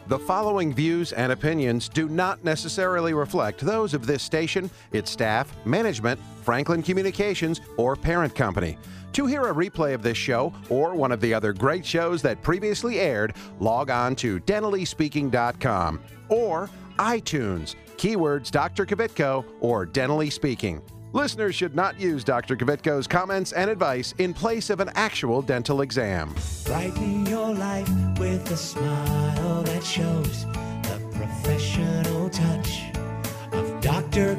The following views and opinions do not necessarily reflect those of this station, its staff, management, Franklin Communications, or parent company. To hear a replay of this show or one of the other great shows that previously aired, log on to dentalyspeaking.com or iTunes, keywords Dr. Kvitko or Dentally Speaking. Listeners should not use Dr. Kvitko's comments and advice in place of an actual dental exam. Brighten your life with a smile that shows the professional touch of Dr.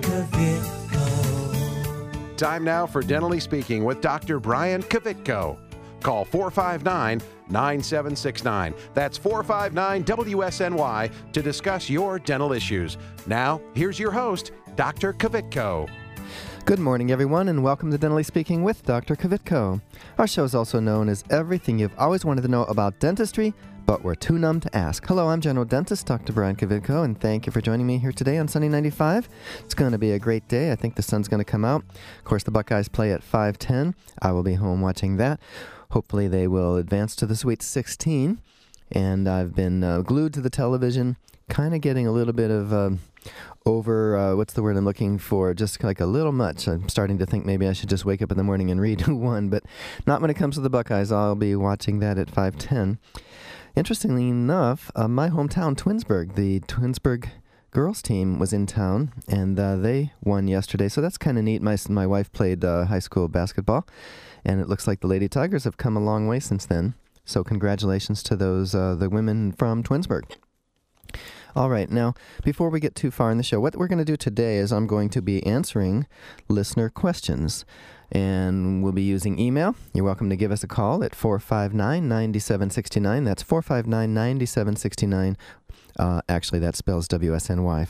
Kvitko. Time now for Dentally Speaking with Dr. Brian Kvitko. Call 459-9769. That's 459-WSNY to discuss your dental issues. Now, here's your host, Dr. Kvitko. Good morning, everyone, and welcome to Dentally Speaking with Dr. Kvitko. Our show is also known as everything you've always wanted to know about dentistry, but we're too numb to ask. Hello, I'm General Dentist Dr. Brian Kvitko, and thank you for joining me here today on Sunny 95. It's going to be a great day. I think the sun's going to come out. Of course, the Buckeyes play at 5:10. I will be home watching that. Hopefully, they will advance to the Sweet 16. And I've been glued to the television, kind of getting a little bit of what's the word I'm looking for, just like a little much. I'm starting to think maybe I should just wake up in the morning and read who won, but not when it comes to the Buckeyes. I'll be watching that at 5:10. Interestingly enough, my hometown, Twinsburg, the Twinsburg girls team was in town, and they won yesterday, so that's kind of neat. My wife played high school basketball, and it looks like the Lady Tigers have come a long way since then. So congratulations to those the women from Twinsburg. All right, now, before we get too far in the show, what we're going to do today is I'm going to be answering listener questions, and we'll be using email. You're welcome to give us a call at 459-9769. That's 459-9769. Actually, that spells WSNY,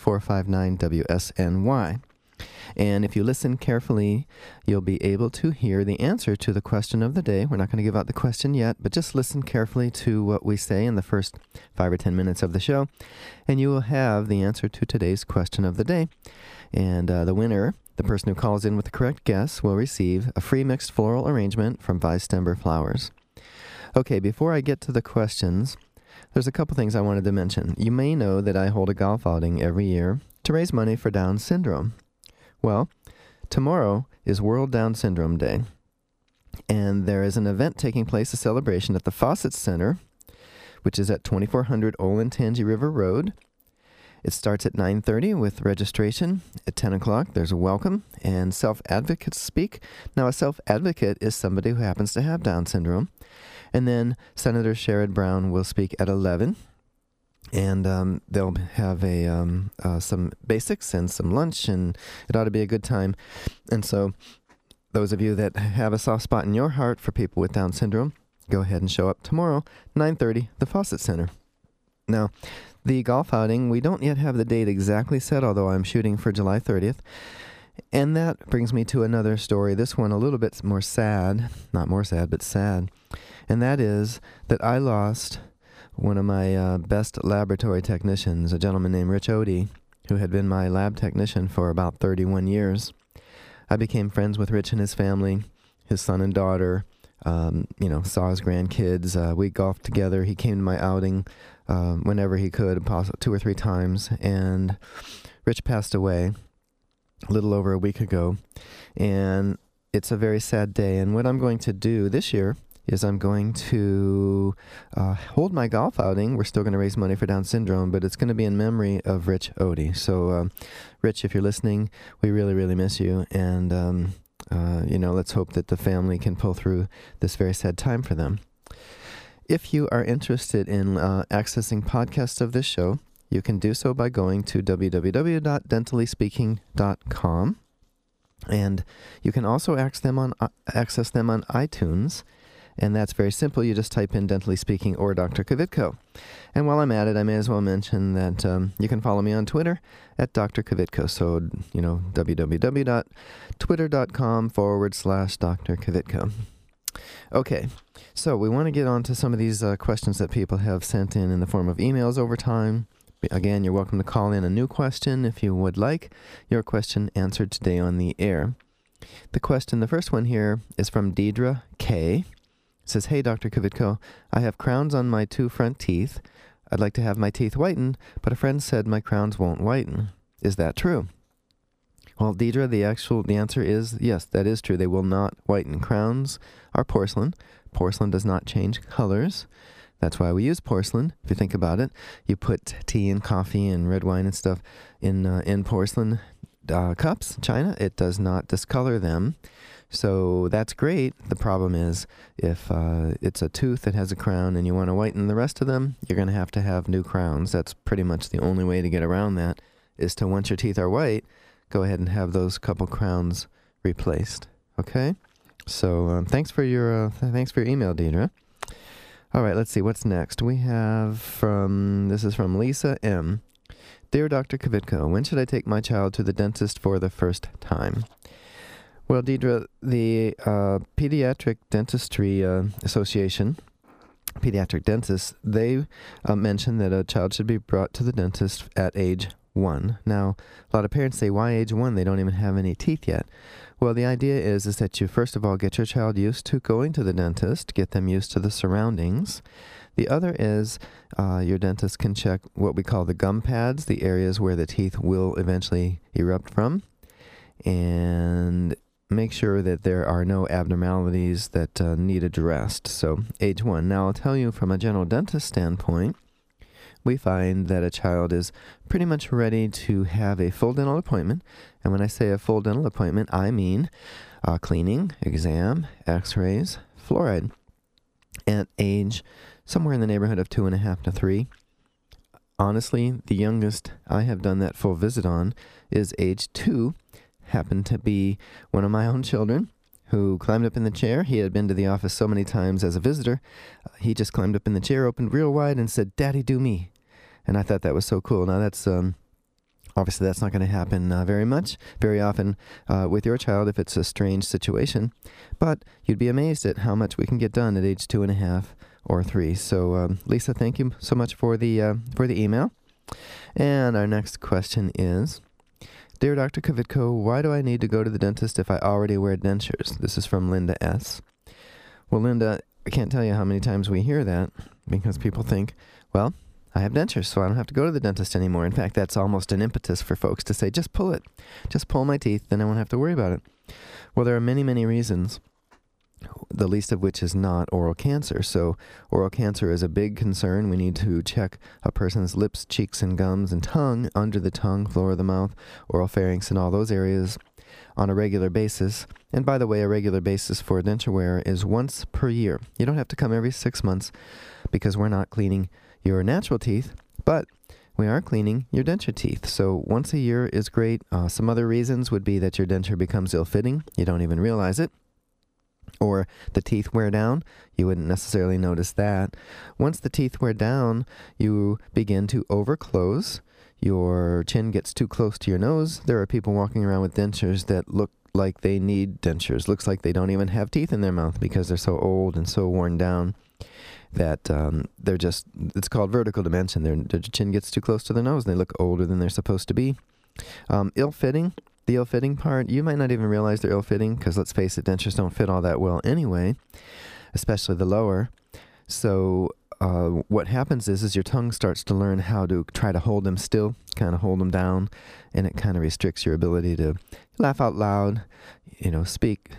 459-WSNY. And if you listen carefully, you'll be able to hear the answer to the question of the day. We're not going to give out the question yet, but just listen carefully to what we say in the first 5 or 10 minutes of the show, and you will have the answer to today's question of the day. And the winner, the person who calls in with the correct guess, will receive a free mixed floral arrangement from Weistember Flowers. Okay, before I get to the questions, there's a couple things I wanted to mention. You may know that I hold a golf outing every year to raise money for Down syndrome. Well, tomorrow is World Down Syndrome Day, and there is an event taking place, a celebration at the Fawcett Center, which is at 2400 Olentangy River Road. It starts at 9:30 with registration. At 10 o'clock, there's a welcome, and self-advocates speak. Now, a self-advocate is somebody who happens to have Down syndrome. And then Senator Sherrod Brown will speak at 11. And they'll have some basics and some lunch, and it ought to be a good time. And so those of you that have a soft spot in your heart for people with Down syndrome, go ahead and show up tomorrow, 9:30, the Fawcett Center. Now, the golf outing, we don't yet have the date exactly set, although I'm shooting for July 30th. And that brings me to another story, this one a little bit more sad, not more sad, but sad. And that is that I lost one of my best laboratory technicians, a gentleman named Rich Odie, who had been my lab technician for about 31 years. I became friends with Rich and his family, his son and daughter, saw his grandkids. We golfed together. He came to my outing whenever he could, 2 or 3 times. And Rich passed away a little over a week ago. And it's a very sad day. And what I'm going to do this year is I'm going to hold my golf outing. We're still going to raise money for Down syndrome, but it's going to be in memory of Rich Odie. So, Rich, if you're listening, we really, really miss you. And, let's hope that the family can pull through this very sad time for them. If you are interested in accessing podcasts of this show, you can do so by going to www.dentallyspeaking.com. And you can also access them on iTunes. And that's very simple. You just type in Dentally Speaking or Dr. Kvitko. And while I'm at it, I may as well mention that you can follow me on Twitter at Dr. Kvitko. So, www.twitter.com/Dr. Kvitko. Okay, so we want to get on to some of these questions that people have sent in the form of emails over time. Again, you're welcome to call in a new question if you would like your question answered today on the air. The first one here is from Deidre K. It says, "Hey, Dr. Kvitko, I have crowns on my 2 front teeth. I'd like to have my teeth whitened, but a friend said my crowns won't whiten. Is that true? Well, Deidre, the answer is yes, that is true. They will not whiten. Crowns are porcelain. Porcelain does not change colors. That's why we use porcelain. If you think about it, you put tea and coffee and red wine and stuff in porcelain cups, china. It does not discolor them. So that's great. The problem is if it's a tooth that has a crown and you want to whiten the rest of them, you're going to have new crowns. That's pretty much the only way to get around that, is to, once your teeth are white, go ahead and have those couple crowns replaced. Okay? So thanks for your email, Deidre. All right, let's see what's next. We have this is from Lisa M. Dear Dr. Kvitko, when should I take my child to the dentist for the first time? Well, Deidre, the Pediatric Dentistry Association, pediatric dentists, they mention that a child should be brought to the dentist at age 1. Now, a lot of parents say, why age 1? They don't even have any teeth yet. Well, the idea is that you, first of all, get your child used to going to the dentist, get them used to the surroundings. The other is your dentist can check what we call the gum pads, the areas where the teeth will eventually erupt from, and make sure that there are no abnormalities that need addressed. So, age 1. Now, I'll tell you from a general dentist standpoint, we find that a child is pretty much ready to have a full dental appointment. And when I say a full dental appointment, I mean cleaning, exam, x-rays, fluoride, at age somewhere in the neighborhood of 2.5 to 3. Honestly, the youngest I have done that full visit on is age 2, happened to be one of my own children who climbed up in the chair. He had been to the office so many times as a visitor. He just climbed up in the chair, opened real wide, and said, "Daddy, do me." And I thought that was so cool. Now, that's obviously that's not going to happen very often with your child if it's a strange situation. But you'd be amazed at how much we can get done at age 2.5 or 3. So, Lisa, thank you so much for the email. And our next question is, Dear Dr. Kvitko, why do I need to go to the dentist if I already wear dentures? This is from Linda S. Well, Linda, I can't tell you how many times we hear that, because people think, well, I have dentures, so I don't have to go to the dentist anymore. In fact, that's almost an impetus for folks to say, just pull it. Just pull my teeth, then I won't have to worry about it. Well, there are many, many reasons, the least of which is not oral cancer. So oral cancer is a big concern. We need to check a person's lips, cheeks, and gums and tongue, under the tongue, floor of the mouth, oral pharynx, and all those areas on a regular basis. And by the way, a regular basis for denture wear is once per year. You don't have to come every 6 months because we're not cleaning your natural teeth, but we are cleaning your denture teeth. So once a year is great. Some other reasons would be that your denture becomes ill-fitting. You don't even realize it. Or the teeth wear down. You wouldn't necessarily notice that. Once the teeth wear down, you begin to overclose. Your chin gets too close to your nose. There are people walking around with dentures that look like they need dentures. Looks like they don't even have teeth in their mouth because they're so old and so worn down that they're just, it's called vertical dimension. Their chin gets too close to their nose and they look older than they're supposed to be. Ill-fitting. The ill-fitting part, you might not even realize they're ill-fitting because, let's face it, dentures don't fit all that well anyway, especially the lower. So what happens is your tongue starts to learn how to try to hold them still, kind of hold them down, and it kind of restricts your ability to laugh out loud, speak.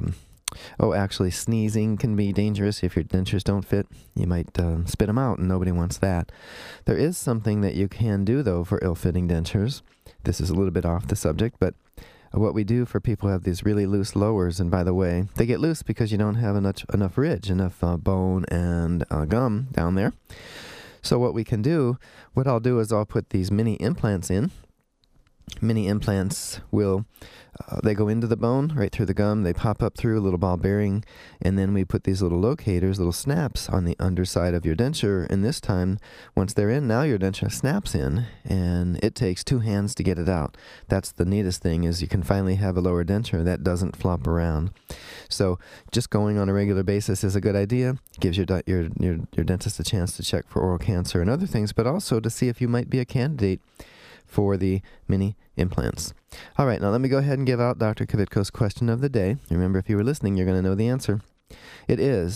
Actually, sneezing can be dangerous if your dentures don't fit. You might spit them out, and nobody wants that. There is something that you can do, though, for ill-fitting dentures. This is a little bit off the subject, but what we do for people who have these really loose lowers, and by the way, they get loose because you don't have enough ridge, enough bone and gum down there. So what we can do, what I'll do is I'll put these mini implants in. Mini implants will, they go into the bone, right through the gum, they pop up through a little ball bearing, and then we put these little locators, little snaps on the underside of your denture, and this time, once they're in, now your denture snaps in, and it takes 2 hands to get it out. That's the neatest thing, is you can finally have a lower denture that doesn't flop around. So, just going on a regular basis is a good idea. Gives your dentist a chance to check for oral cancer and other things, but also to see if you might be a candidate for the mini implants. All right, now let me go ahead and give out Dr. Kvitko's question of the day. Remember, if you were listening, you're going to know the answer. It is,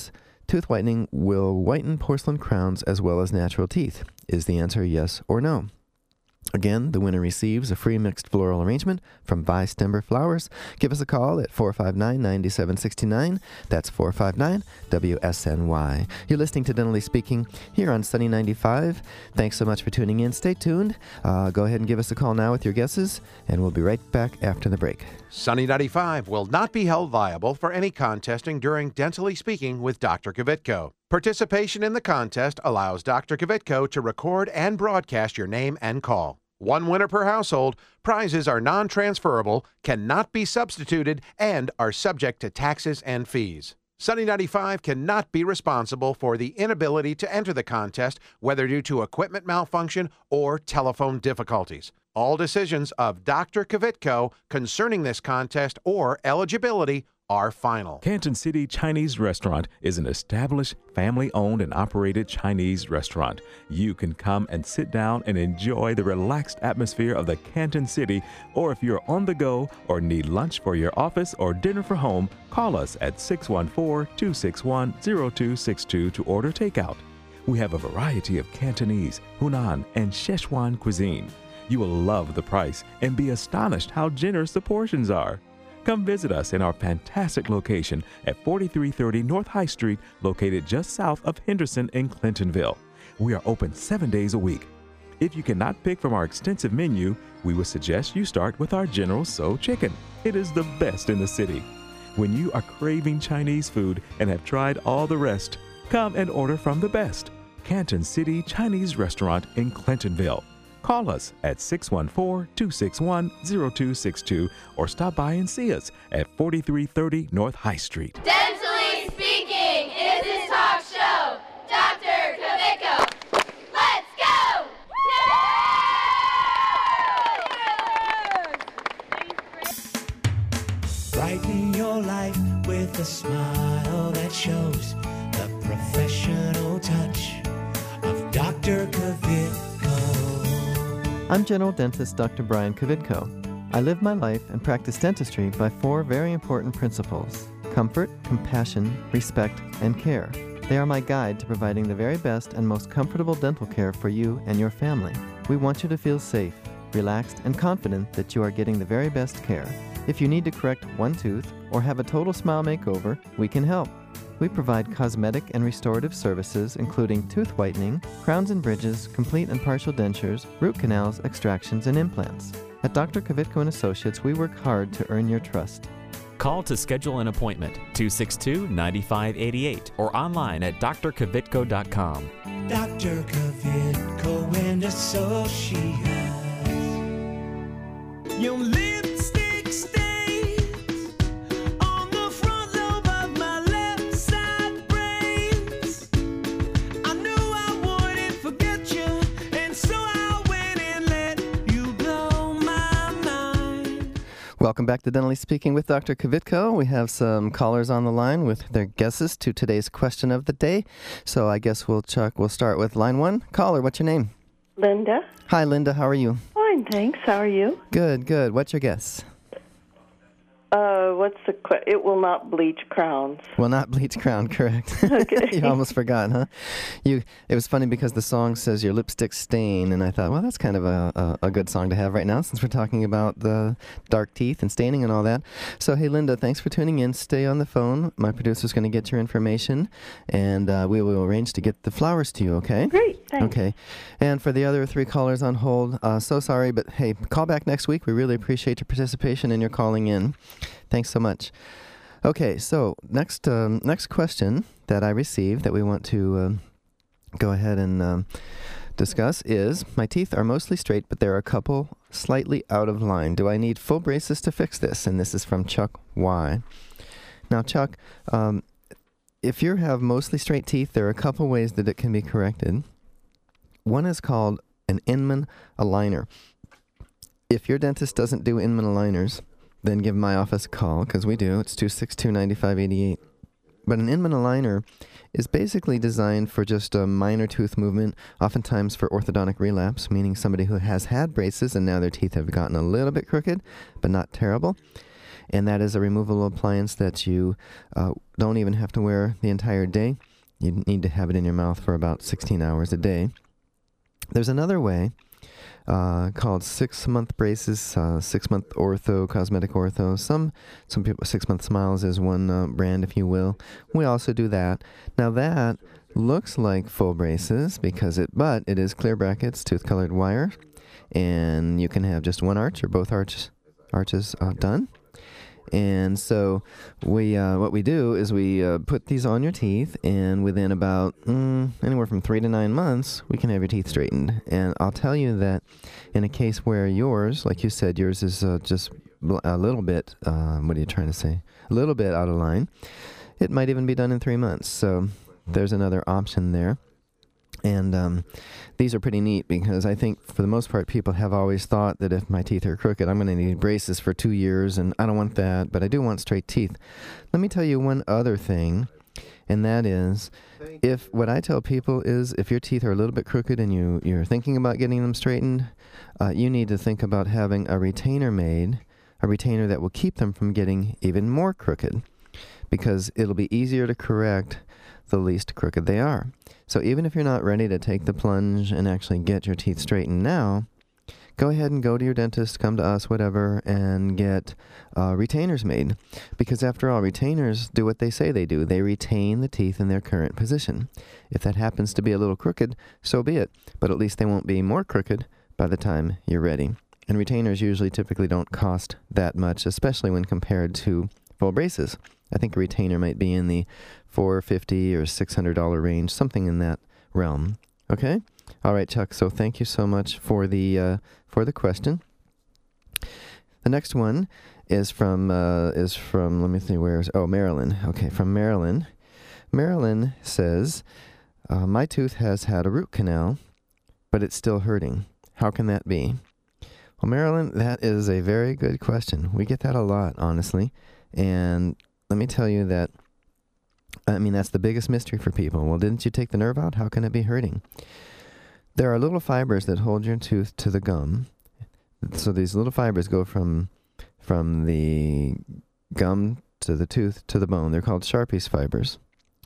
Tooth whitening will whiten porcelain crowns as well as natural teeth. Is the answer yes or no? Again, the winner receives a free mixed floral arrangement from Vice Timber Flowers. Give us a call at 459-9769. That's 459-WSNY. You're listening to Dentally Speaking here on Sunny 95. Thanks so much for tuning in. Stay tuned. Go ahead and give us a call now with your guesses, and we'll be right back after the break. Sunny 95 will not be held liable for any contesting during Dentally Speaking with Dr. Kvitko. Participation in the contest allows Dr. Kvitko to record and broadcast your name and call. One winner per household. Prizes are non-transferable, cannot be substituted, and are subject to taxes and fees. Sunny 95 cannot be responsible for the inability to enter the contest, whether due to equipment malfunction or telephone difficulties. All decisions of Dr. Kvitko concerning this contest or eligibility are final. Canton City Chinese Restaurant is an established, family-owned and operated Chinese restaurant. You can come and sit down and enjoy the relaxed atmosphere of the Canton City, or if you're on the go or need lunch for your office or dinner for home, call us at 614-261-0262 to order takeout. We have a variety of Cantonese, Hunan, and Szechuan cuisine. You will love the price and be astonished how generous the portions are. Come visit us in our fantastic location at 4330 North High Street, located just south of Henderson in Clintonville. We are open 7 days a week. If you cannot pick from our extensive menu, we would suggest you start with our General Tso chicken. It is the best in the city. When you are craving Chinese food and have tried all the rest, come and order from the best Canton City Chinese Restaurant in Clintonville. Call us at 614-261-0262 or stop by and see us at 4330 North High Street. Dentally Speaking is his talk show. Dr. Kvitko. Let's go! Brighten your life with a smile that shows the professional touch of Dr. Kvitko. I'm General Dentist Dr. Brian Kvitko. I live my life and practice dentistry by 4 very important principles: comfort, compassion, respect, and care. They are my guide to providing the very best and most comfortable dental care for you and your family. We want you to feel safe, relaxed, and confident that you are getting the very best care. If you need to correct one tooth or have a total smile makeover, we can help. We provide cosmetic and restorative services including tooth whitening, crowns and bridges, complete and partial dentures, root canals, extractions, and implants. At Dr. Kvitko & Associates, we work hard to earn your trust. Call to schedule an appointment, 262-9588, or online at drkvitko.com. Dr. Kvitko and Associates. Your lipstick stains on the front lobe of my left side brains. I knew I wouldn't forget you, and so I went and let you blow my mind. Welcome back to Dentally Speaking with Dr. Kvitko. We have some callers on the line with their guesses to today's question of the day. So I guess we'll start with line 1. Caller, what's your name? Linda. Hi, Linda. How are you? Fine, thanks. How are you? Good, good. What's your guess? What's the it will not bleach crowns. Will not bleach crown, correct. Okay. You almost forgot, huh? It was funny because the song says your lipstick stain, and I thought, well, that's kind of a good song to have right now since we're talking about the dark teeth and staining and all that. So, hey, Linda, thanks for tuning in. Stay on the phone. My producer's going to get your information, and we will arrange to get the flowers to you, okay? Great, thanks. Okay. And for the other 3 callers on hold, so sorry, but hey, call back next week. We really appreciate your participation and your calling in. Thanks so much. Okay, so next question that I received that we want to go ahead and discuss is, my teeth are mostly straight, but there are a couple slightly out of line. Do I need full braces to fix this? And this is from Chuck Y. Now, Chuck, if you have mostly straight teeth, there are a couple ways that it can be corrected. One is called an Inman aligner. If your dentist doesn't do Inman aligners, then give my office a call, because we do. It's 262-9588. But an Inman aligner is basically designed for just a minor tooth movement, oftentimes for orthodontic relapse, meaning somebody who has had braces and now their teeth have gotten a little bit crooked, but not terrible. And that is a removable appliance that you don't even have to wear the entire day. You need to have it in your mouth for about 16 hours a day. There's another way called 6-month braces, 6-month ortho, cosmetic ortho. Some people, 6-month smiles is one brand, if you will. We also do that. Now that looks like full braces but it is clear brackets, tooth-colored wire, and you can have just one arch or both arches done. And so what we do is we put these on your teeth, and within about anywhere from 3 to 9 months, we can have your teeth straightened. And I'll tell you that in a case where yours, like you said, yours is just a little bit, what are you trying to say? A little bit out of line. It might even be done in 3 months. So there's another option there. And these are pretty neat because I think for the most part people have always thought that if my teeth are crooked, I'm going to need braces for 2 years, and I don't want that, but I do want straight teeth. Let me tell you one other thing, and that is what I tell people is if your teeth are a little bit crooked and you're thinking about getting them straightened, you need to think about having a retainer made, a retainer that will keep them from getting even more crooked, because it'll be easier to correct the least crooked they are. So even if you're not ready to take the plunge and actually get your teeth straightened now, go ahead and go to your dentist, come to us, whatever, and get retainers made. Because after all, retainers do what they say they do. They retain the teeth in their current position. If that happens to be a little crooked, so be it. But at least they won't be more crooked by the time you're ready. And retainers typically don't cost that much, especially when compared to full braces. I think a retainer might be in the $450 or $600 range, something in that realm. Okay? All right, Chuck. So thank you so much for the question. The next one is from let me see, Maryland. Okay, from Maryland. Maryland says, my tooth has had a root canal, but it's still hurting. How can that be? Well, Maryland, that is a very good question. We get that a lot, honestly. And let me tell you that, that's the biggest mystery for people. Well, didn't you take the nerve out? How can it be hurting? There are little fibers that hold your tooth to the gum. So these little fibers go from the gum to the tooth to the bone. They're called Sharpie's fibers.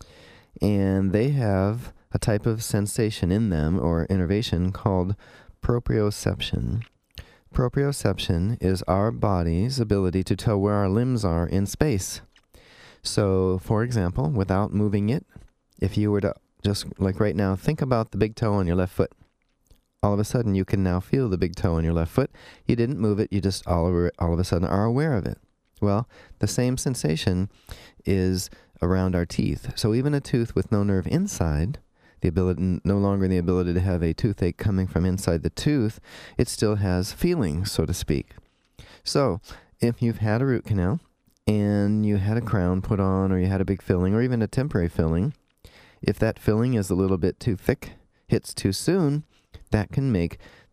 And they have a type of sensation in them, or innervation, called proprioception. Proprioception is our body's ability to tell where our limbs are in space. So, for example, without moving it, if you were to just, like right now, think about the big toe on your left foot. All of a sudden, you can now feel the big toe on your left foot. You didn't move it, you just all of a sudden are aware of it. Well, the same sensation is around our teeth. So even a tooth with no nerve inside, no longer the ability to have a toothache coming from inside the tooth, it still has feeling, so to speak. So, if you've had a root canal, and you had a crown put on, or you had a big filling, or even a temporary filling, if that filling is a little bit too thick, hits too soon, that can make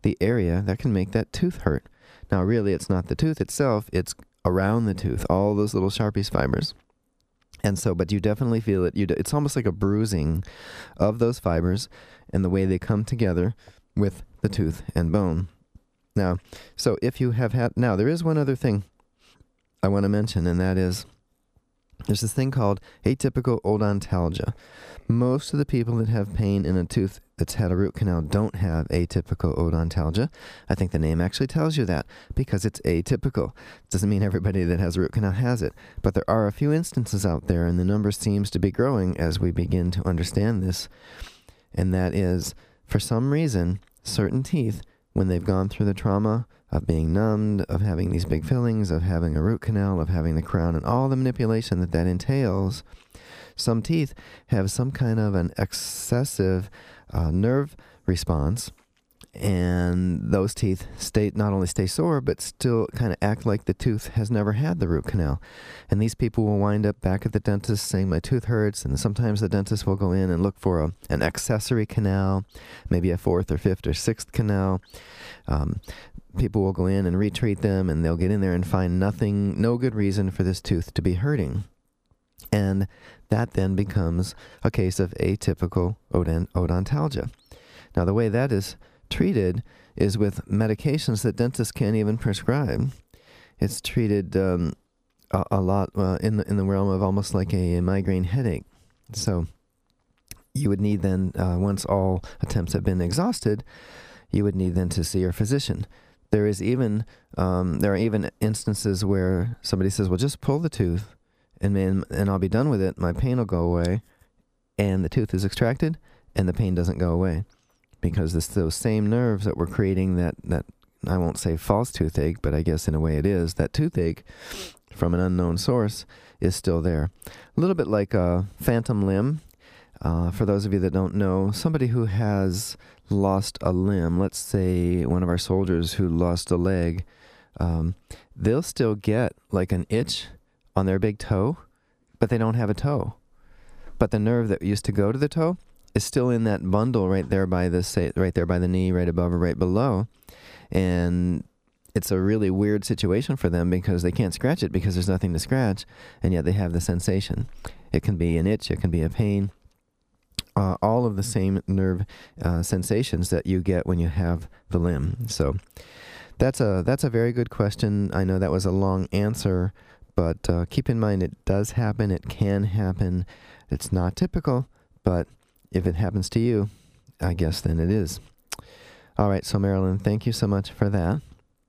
that tooth hurt. Now, really, it's not the tooth itself, it's around the tooth, all those little Sharpie's fibers. And so, but you definitely feel it. It's almost like a bruising of those fibers and the way they come together with the tooth and bone. Now, so if you have now there is one other thing I want to mention, and that is there's this thing called atypical odontalgia. Most of the people that have pain in a tooth that's had a root canal don't have atypical odontalgia. I think the name actually tells you that because it's atypical. Doesn't mean everybody that has a root canal has it, but there are a few instances out there, and the number seems to be growing as we begin to understand this. And that is, for some reason, certain teeth, when they've gone through the trauma of being numbed, of having these big fillings, of having a root canal, of having the crown, and all the manipulation that entails, some teeth have some kind of an excessive nerve response, and those teeth not only stay sore, but still kind of act like the tooth has never had the root canal. And these people will wind up back at the dentist saying, my tooth hurts, and sometimes the dentist will go in and look for an accessory canal, maybe a 4th or 5th or 6th canal. People will go in and retreat them, and they'll get in there and find no good reason for this tooth to be hurting. And that then becomes a case of atypical odontalgia. Now, the way that is treated is with medications that dentists can't even prescribe. It's treated a lot in the realm of almost like a migraine headache. So you would need then, once all attempts have been exhausted, you would need then to see your physician. There are even instances where somebody says, well, just pull the tooth and I'll be done with it. My pain will go away. And the tooth is extracted and the pain doesn't go away because those same nerves that were creating that, I won't say false toothache, but I guess in a way it is, that toothache from an unknown source is still there. A little bit like a phantom limb. For those of you that don't know, somebody who has lost a limb, let's say one of our soldiers who lost a leg, they'll still get like an itch on their big toe, but they don't have a toe. But the nerve that used to go to the toe is still in that bundle right there by the knee, right above or right below. And it's a really weird situation for them because they can't scratch it because there's nothing to scratch, and yet they have the sensation. It can be an itch, it can be a pain. All of the same nerve sensations that you get when you have the limb. So that's a very good question. I know that was a long answer, but keep in mind it does happen. It can happen. It's not typical, but if it happens to you, I guess then it is. All right, so Marilyn, thank you so much for that.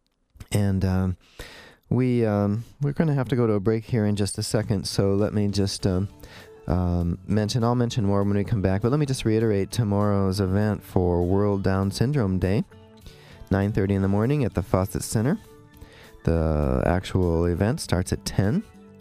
And we're going to have to go to a break here in just a second, so let me just... I'll mention more when we come back, but let me just reiterate tomorrow's event for World Down Syndrome Day, 9:30 in the morning at the Fawcett Center. The actual event starts at 10,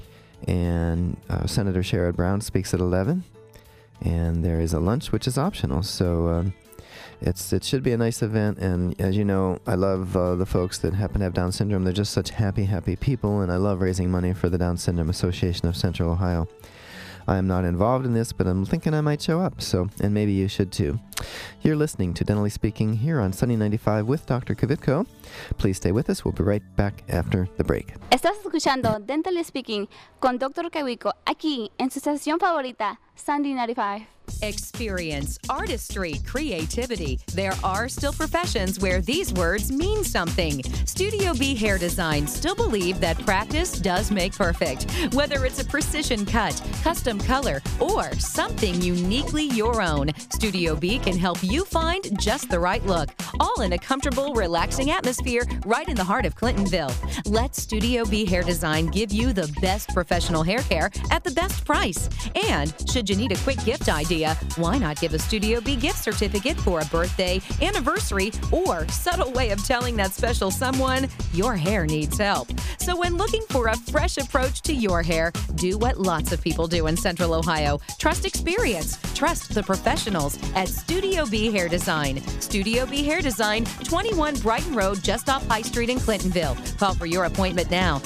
and Senator Sherrod Brown speaks at 11, and there is a lunch which is optional, so it should be a nice event. And as you know, I love the folks that happen to have Down syndrome. They're just such happy people, and I love raising money for the Down Syndrome Association of Central Ohio. I am not involved in this, but I'm thinking I might show up, and maybe you should too. You're listening to Dentally Speaking here on Sunny 95 with Dr. Kvitko. Please stay with us. We'll be right back after the break. Estás escuchando Dentally Speaking con Dr. Kvitko aquí en su estación favorita, Sunny 95. Experience, artistry, creativity. There are still professions where these words mean something. Studio B Hair Design still believe that practice does make perfect. Whether it's a precision cut, custom color, or something uniquely your own, Studio B can help you find just the right look, all in a comfortable, relaxing atmosphere right in the heart of Clintonville. Let Studio B Hair Design give you the best professional hair care at the best price. And should you need a quick gift idea, why not give a Studio B gift certificate for a birthday, anniversary, or subtle way of telling that special someone your hair needs help? So when looking for a fresh approach to your hair, do what lots of people do in Central Ohio. Trust experience. Trust the professionals at Studio B Hair Design. Studio B Hair Design, 21 Brighton Road, just off High Street in Clintonville. Call for your appointment now,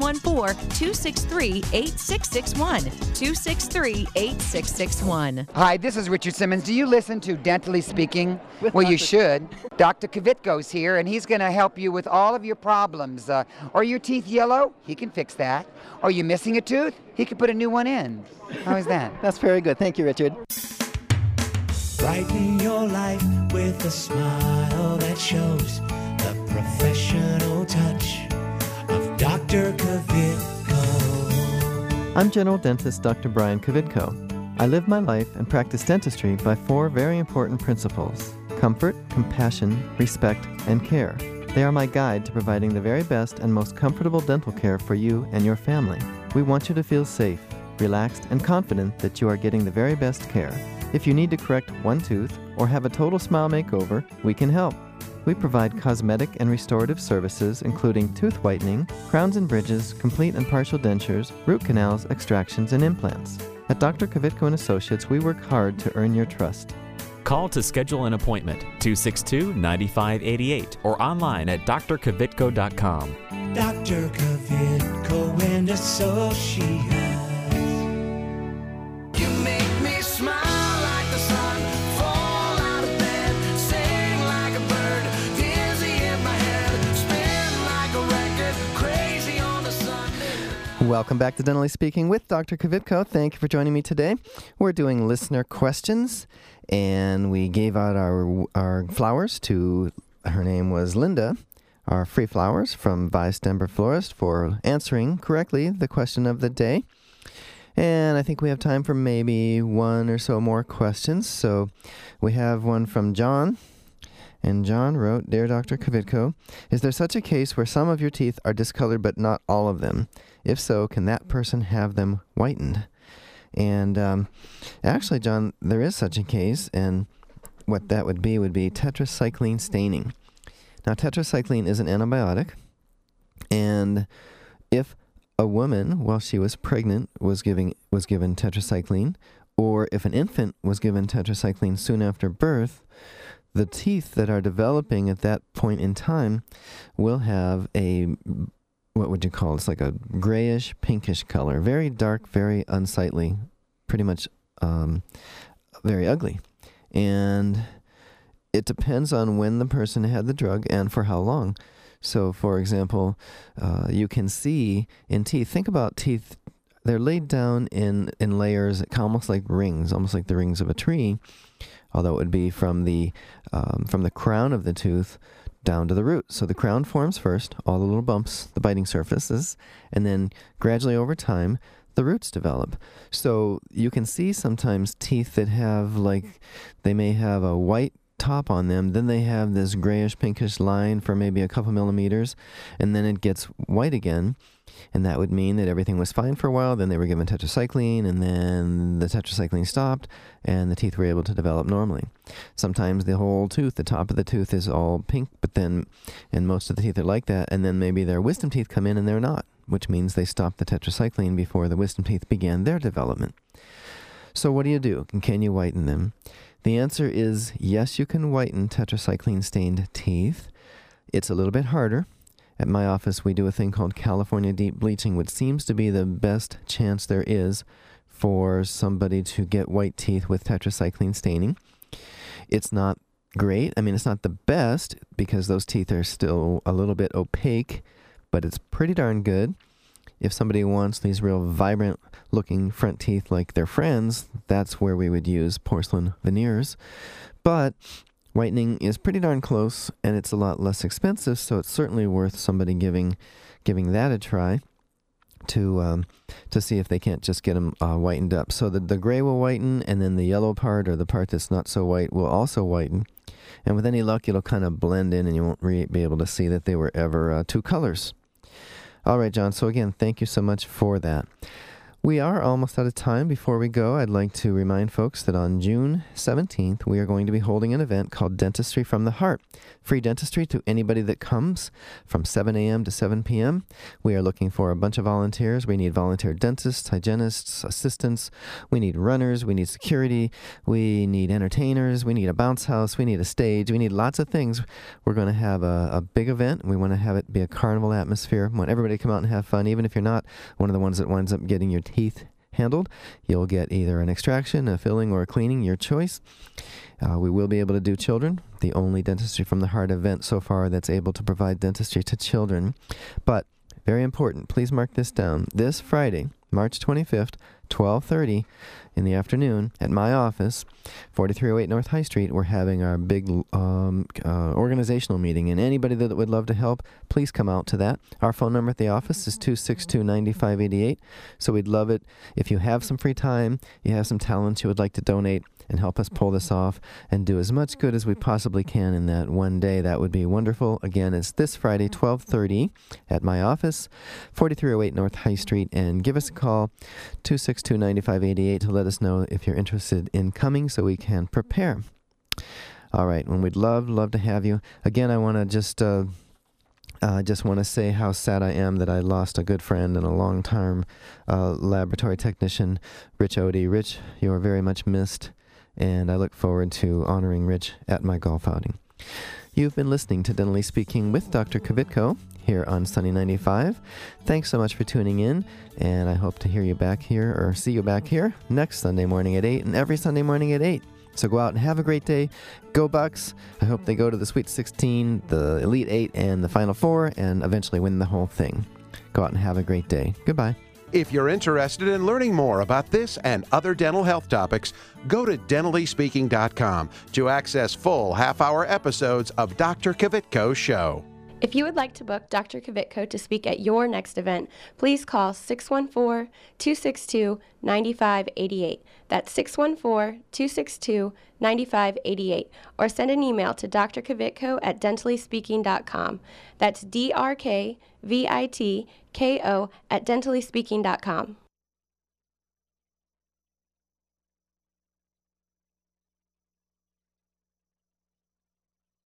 614-263-8661. 263-8661. Hi, this is Richard Simmons. Do you listen to Dentally Speaking? Well, you should. Dr. Kvitko's here, and he's going to help you with all of your problems. Are your teeth yellow? He can fix that. Are you missing a tooth? He can put a new one in. How is that? That's very good. Thank you, Richard. Brighten your life with a smile that shows the professional touch of Dr. Kvitko. I'm General Dentist Dr. Brian Kvitko. I live my life and practice dentistry by 4 very important principles: comfort, compassion, respect, and care. They are my guide to providing the very best and most comfortable dental care for you and your family. We want you to feel safe, relaxed, and confident that you are getting the very best care. If you need to correct one tooth or have a total smile makeover, we can help. We provide cosmetic and restorative services including tooth whitening, crowns and bridges, complete and partial dentures, root canals, extractions, and implants. At Dr. Kvitko & Associates, we work hard to earn your trust. Call to schedule an appointment, 262-9588, or online at drkvitko.com. Dr. Kvitko and Associates. You make me smile like the sun, fall out of bed, sing like a bird, dizzy in my head, spin like a record, crazy on the Sunday. Welcome back to Dentally Speaking with Dr. Kvitko. Thank you for joining me today. We're doing listener questions, and we gave out our flowers to, her name was Linda, our free flowers from Vice Denver Florist for answering correctly the question of the day. And I think we have time for maybe one or so more questions. So we have one from John. And John wrote, Dear Dr. Kvitko, is there such a case where some of your teeth are discolored but not all of them? If so, can that person have them whitened? And actually, John, there is such a case, and what that would be tetracycline staining. Now, tetracycline is an antibiotic, and if a woman, while she was pregnant, was given tetracycline, or if an infant was given tetracycline soon after birth, the teeth that are developing at that point in time will have what would you call it? It's like a grayish, pinkish color. Very dark, very unsightly, pretty much very ugly. And it depends on when the person had the drug and for how long. So, for example, you can see in teeth, think about teeth, they're laid down in layers almost like rings, almost like the rings of a tree, although it would be from the crown of the tooth down to the root. So the crown forms first, all the little bumps, the biting surfaces, and then gradually over time, the roots develop. So you can see sometimes teeth that have they may have a white top on them, then they have this grayish pinkish line for maybe a couple millimeters, and then it gets white again, and that would mean that everything was fine for a while. Then they were given tetracycline, and then the tetracycline stopped, and the teeth were able to develop normally. Sometimes the whole tooth, the top of the tooth is all pink, and most of the teeth are like that, and then maybe their wisdom teeth come in and they're not, which means they stopped the tetracycline before the wisdom teeth began their development. So what do you do? Can you whiten them? The answer is yes, you can whiten tetracycline-stained teeth. It's a little bit harder. At my office, we do a thing called California deep bleaching, which seems to be the best chance there is for somebody to get white teeth with tetracycline staining. It's not great. I mean, it's not the best because those teeth are still a little bit opaque, but it's pretty darn good. If somebody wants these real vibrant looking front teeth like their friends, that's where we would use porcelain veneers. But whitening is pretty darn close, and it's a lot less expensive, so it's certainly worth somebody giving that a try to see if they can't just get them whitened up. So the gray will whiten, and then the yellow part, or the part that's not so white, will also whiten. And with any luck, it'll kind of blend in, and you won't be able to see that they were ever two colors. All right, John, so again, thank you so much for that. We are almost out of time. Before we go, I'd like to remind folks that on June 17th, we are going to be holding an event called Dentistry from the Heart. Free dentistry to anybody that comes from 7 a.m. to 7 p.m. We are looking for a bunch of volunteers. We need volunteer dentists, hygienists, assistants. We need runners. We need security. We need entertainers. We need a bounce house. We need a stage. We need lots of things. We're going to have a big event. We want to have it be a carnival atmosphere. We want everybody to come out and have fun. Even if you're not one of the ones that winds up getting your teeth handled, you'll get either an extraction, a filling, or a cleaning, your choice. We will be able to do children, the only Dentistry from the Heart event so far that's able to provide dentistry to children. But very important, please mark this down. This Friday, March 25th, 12:30 in the afternoon at my office, 4308 North High Street, we're having our big organizational meeting, and anybody that would love to help, please come out to that. Our phone number at the office is 262-9588, so we'd love it if you have some free time, you have some talent you would like to donate and help us pull this off and do as much good as we possibly can in that one day. That would be wonderful. Again, it's this Friday, 12:30 at my office, 4308 North High Street, and give us a call, 262-9588, to let us know if you're interested in coming so we can prepare. All right, and we'd love to have you. Again, I want to just want to say how sad I am that I lost a good friend and a long-term laboratory technician, Rich Odie. Rich, you are very much missed, and I look forward to honoring Rich at my golf outing. You've been listening to Dentally Speaking with Dr. Kvitko here on Sunny 95. Thanks so much for tuning in, and I hope to hear you back here, or see you back here next Sunday morning at 8 and every Sunday morning at 8. So go out and have a great day. Go Bucks. I hope they go to the Sweet 16, the Elite 8, and the Final 4, and eventually win the whole thing. Go out and have a great day. Goodbye. If you're interested in learning more about this and other dental health topics, go to dentallyspeaking.com to access full half-hour episodes of Dr. Kvitko's show. If you would like to book Dr. Kvitko to speak at your next event, please call 614-262-9588. That's 614-262-9588. Or send an email to drkvitko@dentalyspeaking.com. That's DRKVITKO@dentalyspeaking.com.